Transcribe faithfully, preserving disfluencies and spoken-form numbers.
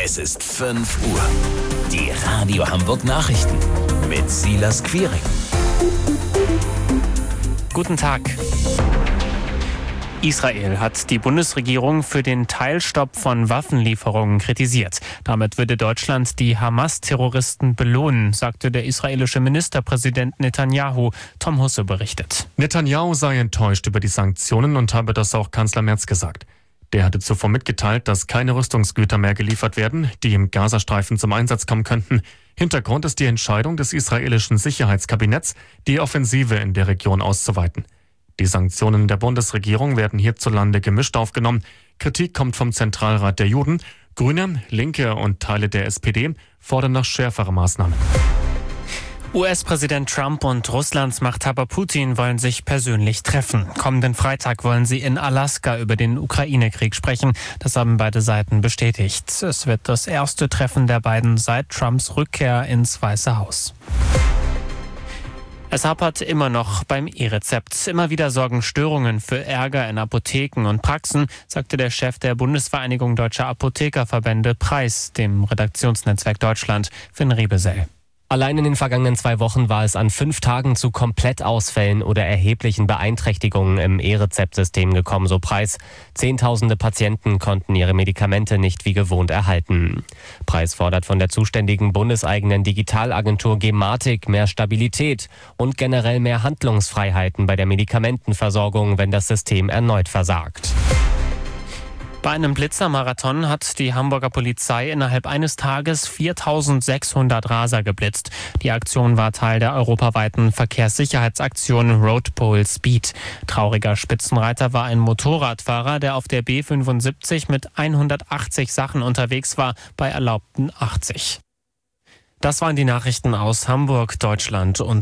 Es ist fünf Uhr. Die Radio Hamburg Nachrichten mit Silas Quiring. Guten Tag. Israel hat die Bundesregierung für den Teilstopp von Waffenlieferungen kritisiert. Damit würde Deutschland die Hamas-Terroristen belohnen, sagte der israelische Ministerpräsident Netanyahu. Tom Husse berichtet. Netanyahu sei enttäuscht über die Sanktionen und habe das auch Kanzler Merz gesagt. Der hatte zuvor mitgeteilt, dass keine Rüstungsgüter mehr geliefert werden, die im Gazastreifen zum Einsatz kommen könnten. Hintergrund ist die Entscheidung des israelischen Sicherheitskabinetts, die Offensive in der Region auszuweiten. Die Sanktionen der Bundesregierung werden hierzulande gemischt aufgenommen. Kritik kommt vom Zentralrat der Juden. Grüne, Linke und Teile der S P D fordern noch schärfere Maßnahmen. U S-Präsident Trump und Russlands Machthaber Putin wollen sich persönlich treffen. Kommenden Freitag wollen sie in Alaska über den Ukraine-Krieg sprechen. Das haben beide Seiten bestätigt. Es wird das erste Treffen der beiden seit Trumps Rückkehr ins Weiße Haus. Es hapert immer noch beim E-Rezept. Immer wieder sorgen Störungen für Ärger in Apotheken und Praxen, sagte der Chef der Bundesvereinigung Deutscher Apothekerverbände Preis, dem Redaktionsnetzwerk Deutschland, Finn Riebesell. Allein in den vergangenen zwei Wochen war es an fünf Tagen zu Komplettausfällen oder erheblichen Beeinträchtigungen im E-Rezept-System gekommen, so Preis. Zehntausende Patienten konnten ihre Medikamente nicht wie gewohnt erhalten. Preis fordert von der zuständigen bundeseigenen Digitalagentur Gematik mehr Stabilität und generell mehr Handlungsfreiheiten bei der Medikamentenversorgung, wenn das System erneut versagt. Bei einem Blitzermarathon hat die Hamburger Polizei innerhalb eines Tages viertausendsechshundert Raser geblitzt. Die Aktion war Teil der europaweiten Verkehrssicherheitsaktion Road Pole Speed. Trauriger Spitzenreiter war ein Motorradfahrer, der auf der B fünfundsiebzig mit hundertachtzig Sachen unterwegs war, bei erlaubten achtzig. Das waren die Nachrichten aus Hamburg, Deutschland und